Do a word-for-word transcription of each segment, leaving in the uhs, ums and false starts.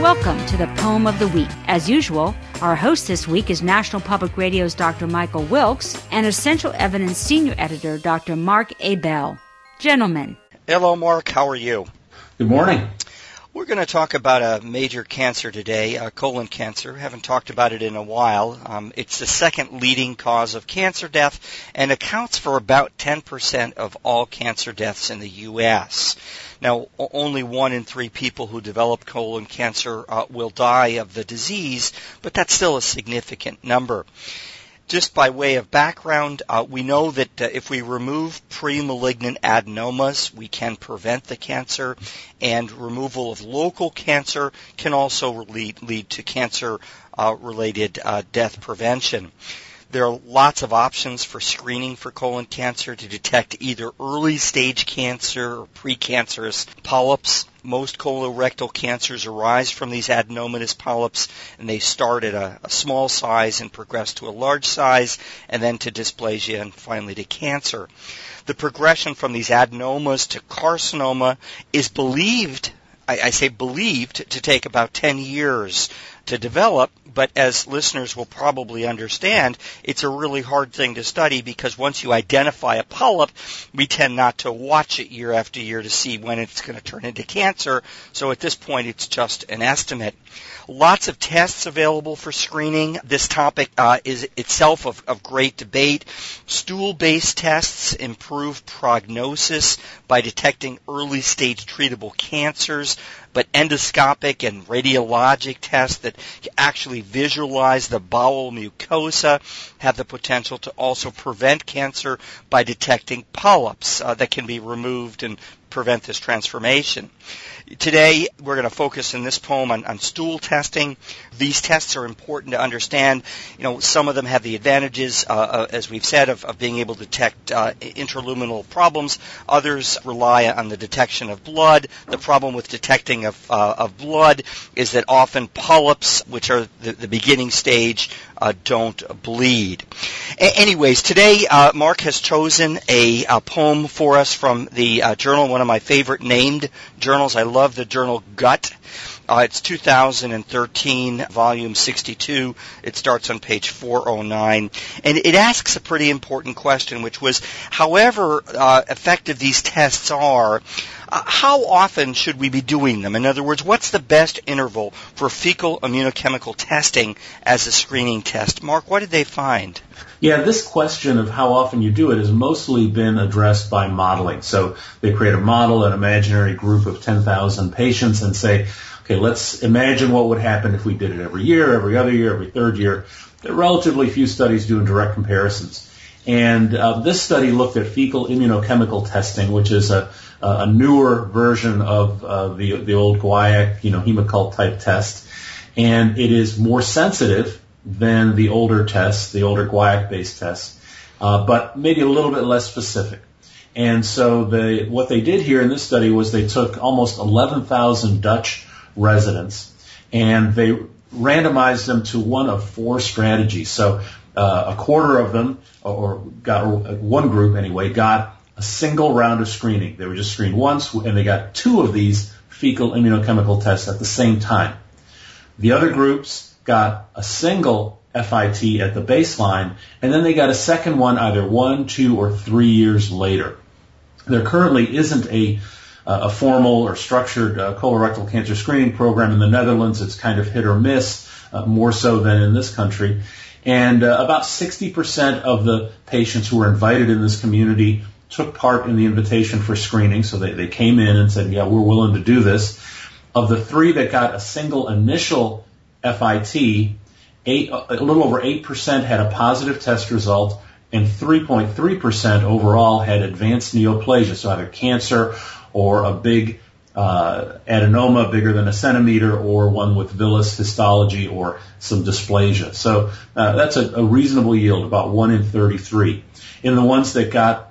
Welcome to the Poem of the Week. As usual, our host this week is National Public Radio's Doctor Michael Wilkes and Essential Evidence Senior Editor Doctor Mark Abell. Gentlemen. Hello, Mark. How are you? Good morning. We're going to talk about a major cancer today, uh, colon cancer. Haven't talked about it in a while. Um, it's the second leading cause of cancer death and accounts for about ten percent of all cancer deaths in the U S Now, only one in three people who develop colon cancer uh, will die of the disease, but that's still a significant number. Just by way of background, uh, we know that uh, if we remove pre-malignant adenomas, we can prevent the cancer, and removal of local cancer can also lead, lead to cancer-related uh, uh, death prevention. There are lots of options for screening for colon cancer to detect either early-stage cancer or precancerous polyps. Most colorectal cancers arise from these adenomatous polyps, and they start at a, a small size and progress to a large size, and then to dysplasia, and finally to cancer. The progression from these adenomas to carcinoma is believed, I, I say believed, to take about ten years to develop, but as listeners will probably understand, it's a really hard thing to study because once you identify a polyp, we tend not to watch it year after year to see when it's going to turn into cancer, so at this point it's just an estimate. Lots of tests available for screening. This topic uh, is itself of, of great debate. Stool-based tests improve prognosis by detecting early-stage treatable cancers, but endoscopic and radiologic tests that actually visualize the bowel mucosa have the potential to also prevent cancer by detecting polyps uh, that can be removed and prevent this transformation. Today, we're going to focus in this poem on, on stool testing. These tests are important to understand. You know, some of them have the advantages, uh, uh, as we've said, of, of being able to detect uh, intraluminal problems. Others rely on the detection of blood. The problem with detecting of, uh, of blood is that often polyps, which are the, the beginning stage, uh, don't bleed. A- anyways, today, uh, Mark has chosen a, a poem for us from the uh, journal, one of my favorite named journals. I love the journal Gut. Uh, it's two thousand thirteen, volume sixty-two. It starts on page four oh nine. And it asks a pretty important question, which was, however uh, effective these tests are, uh, how often should we be doing them? In other words, what's the best interval for fecal immunochemical testing as a screening test? Mark, what did they find? Yeah, this question of how often you do it has mostly been addressed by modeling. So they create a model, an imaginary group of ten thousand patients, and say, okay, let's imagine what would happen if we did it every year, every other year, every third year. There are relatively few studies doing direct comparisons. And uh, this study looked at fecal immunochemical testing, which is a, a newer version of uh, the, the old guaiac, you know, Hemoccult type test. And it is more sensitive than the older tests, the older guaiac-based tests, uh, but maybe a little bit less specific. And so they, what they did here in this study was they took almost eleven thousand Dutch residents and they randomized them to one of four strategies. So uh, a quarter of them, or got or one group anyway, got a single round of screening. They were just screened once, and they got two of these fecal immunochemical tests at the same time. The other groups got a single F I T at the baseline, and then they got a second one either one, two, or three years later. There currently isn't a a formal or structured uh, colorectal cancer screening program in the Netherlands. It's kind of hit or miss, uh, more so than in this country. And uh, about sixty percent of the patients who were invited in this community took part in the invitation for screening. So they, they came in and said, yeah, we're willing to do this. Of the three that got a single initial F I T, eight, a little over eight percent had a positive test result, and three point three percent overall had advanced neoplasia, so either cancer or a big uh, adenoma bigger than a centimeter, or one with villus histology or some dysplasia. So uh, that's a, a reasonable yield, about one in thirty-three. In the ones that got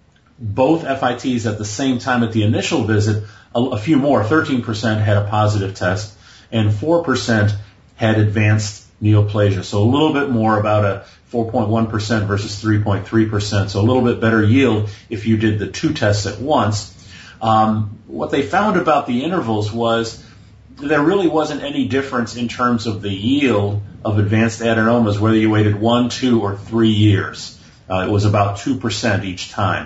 both F I Ts at the same time at the initial visit, a, a few more, thirteen percent had a positive test, and four percent had advanced neoplasia. So a little bit more, about a four point one percent versus three point three percent. So a little bit better yield if you did the two tests at once. Um, what they found about the intervals was there really wasn't any difference in terms of the yield of advanced adenomas, whether you waited one, two, or three years. Uh, it was about two percent each time.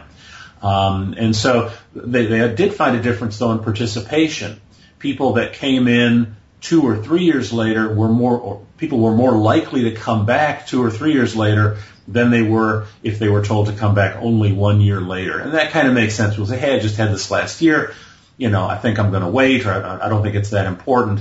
Um, and so they, they did find a difference, though, in participation. People that came in two or three years later were more, or people were more likely to come back two or three years later than they were if they were told to come back only one year later. And that kind of makes sense. We'll say, hey, I just had this last year. You know, I think I'm going to wait, or I, I don't think it's that important.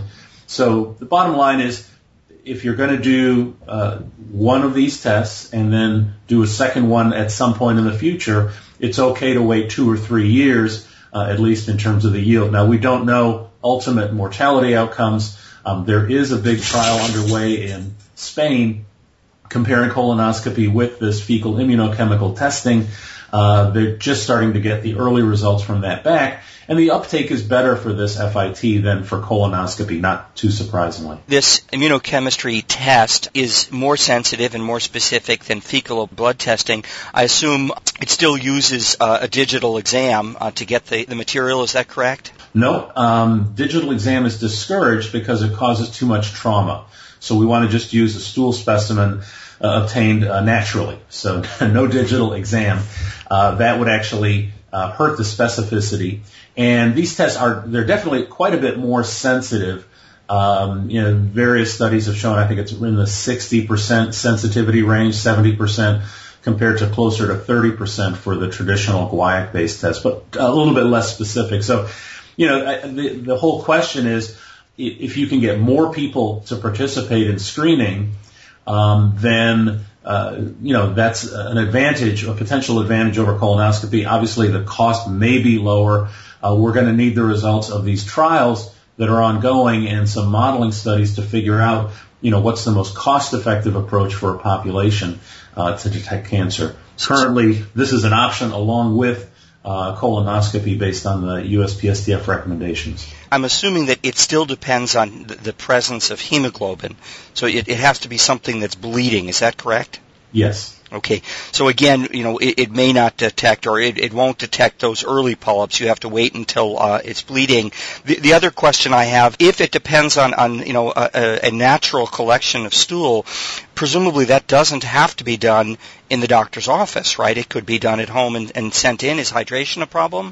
So the bottom line is, if you're going to do uh, one of these tests and then do a second one at some point in the future, it's okay to wait two or three years, uh, at least in terms of the yield. Now, we don't know ultimate mortality outcomes. Um, there is a big trial underway in Spain comparing colonoscopy with this fecal immunochemical testing. Uh, they're just starting to get the early results from that back. And the uptake is better for this F I T than for colonoscopy, not too surprisingly. This immunochemistry test is more sensitive and more specific than fecal blood testing. I assume it still uses uh, a digital exam uh, to get the, the material. Is that correct? No. Um, digital exam is discouraged because it causes too much trauma. So we want to just use a stool specimen uh, obtained uh, naturally. So no digital exam. Uh, that would actually uh, hurt the specificity. And these tests are, they're definitely quite a bit more sensitive. Um, you know, various studies have shown, I think it's in the sixty percent sensitivity range, seventy percent compared to closer to thirty percent for the traditional guaiac-based test, but a little bit less specific. So, you know, the, the whole question is, if you can get more people to participate in screening, um, then Uh, you know, that's an advantage, a potential advantage over colonoscopy. Obviously, the cost may be lower. Uh, we're going to need the results of these trials that are ongoing and some modeling studies to figure out, you know, what's the most cost-effective approach for a population uh, to detect cancer. Currently, this is an option along with uh, colonoscopy based on the U S P S T F recommendations. I'm assuming that it still depends on the presence of hemoglobin. So it, it has to be something that's bleeding. Is that correct? Yes. Okay. So again, you know, it, it may not detect, or it, it won't detect those early polyps. You have to wait until uh, it's bleeding. The, the other question I have, if it depends on, on you know, a, a natural collection of stool, presumably that doesn't have to be done in the doctor's office, right? It could be done at home and, and sent in. Is hydration a problem?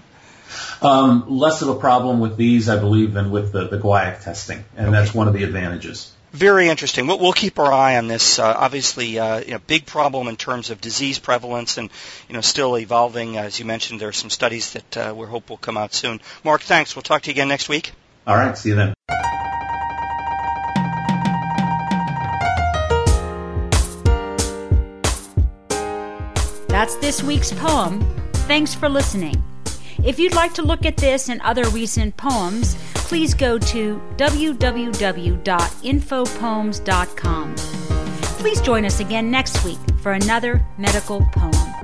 Um, less of a problem with these, I believe, than with the, the guaiac testing, and okay. That's one of the advantages. Very interesting. We'll, we'll keep our eye on this. Uh, obviously, uh, you know, big problem in terms of disease prevalence, and you know, still evolving. As you mentioned, there are some studies that uh, we hope will come out soon. Mark, thanks. We'll talk to you again next week. All right. See you then. That's this week's poem. Thanks for listening. If you'd like to look at this and other recent poems, please go to w w w dot info poems dot com. Please join us again next week for another medical poem.